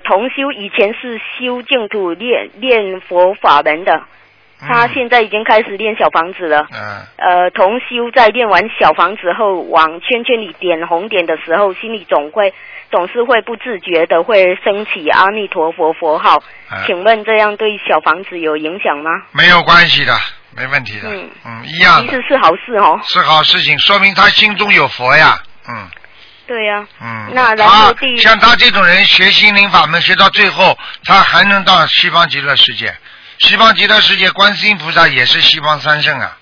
同修以前是修净土练佛法门的，他现在已经开始练小房子了。同修在练完小房子后，往圈圈里点红点的时候，心里总是会不自觉的会升起阿弥陀佛佛号。请问这样对小房子有影响吗？没有关系的，没问题的。一样的。其实是好事哦。是好事情，说明他心中有佛呀。对呀。那然后像他这种人学心灵法门学到最后，他还能到西方极乐世界。西方极乐世界观世音菩萨也是西方三圣啊。